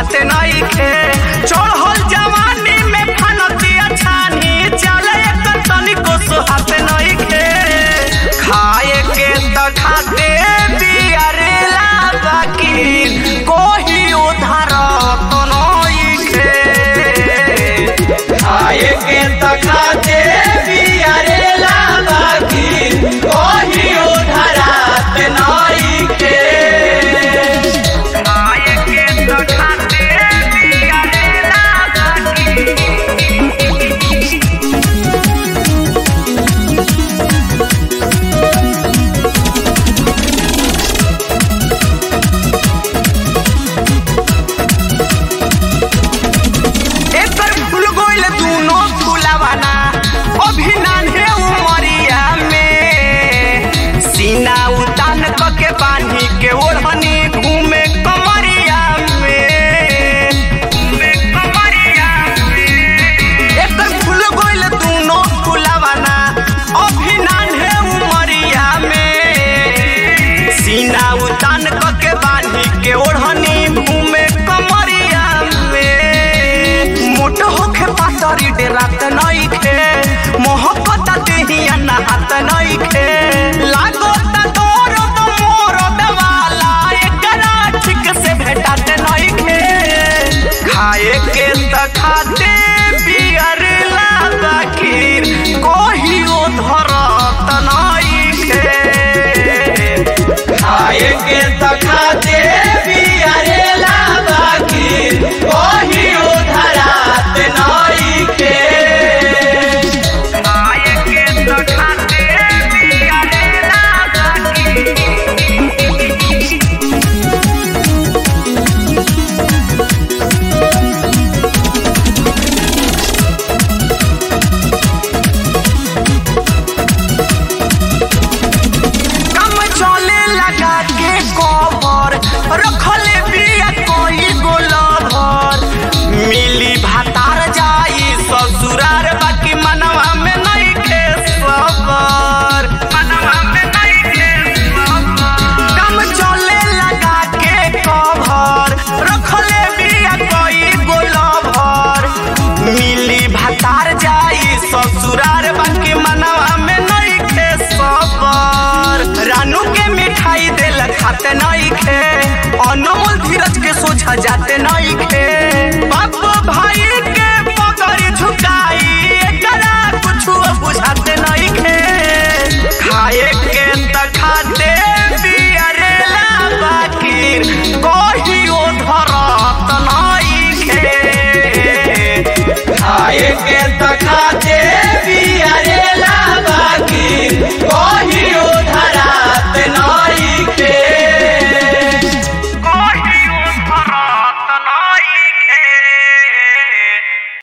सुहाते नहीं खे चढ़ल जवानी में फनती छानी चले तनिको सुहाते नहीं खे खाए के त खाते बियारे बाकी कोही उधार तो नहीं खे खाए के त खाते बियारे बाकी कोही उधार नहीं खे खाए के त खाते बियारे के ओढ़नी घूमे कमरिया में एकर फूल गोइल दूनो फुलवाना अभी नान्हे उमरिया में सीना उतान के बांधी के ओढ़नी घूमे कमरिया में मोट होके पातरी डेरात नहीं खे मोहब्बत देहिया नहात नहीं खे लागो खाए के त खाते बियारे बाकी कोही उधरत नहीं खे खाए के त खाते बियारे बाकी कोही उधरत नहीं खे खाए के त खाते बियारे रखले बिया कोई गोलभर मिली भातार जाई ससुरार बाकी मनवा में नहीं खे सबर मनवा में नहीं खे सबर कम चले लगा के कभर रखले बिया कोई गोलभर मिली भातार जाई ससुरार बाकी मनवा में नहीं खे सबर रानू के मिठाई देल खाते नहीं खे अनमोल धीरज के सोझा जाते नहीं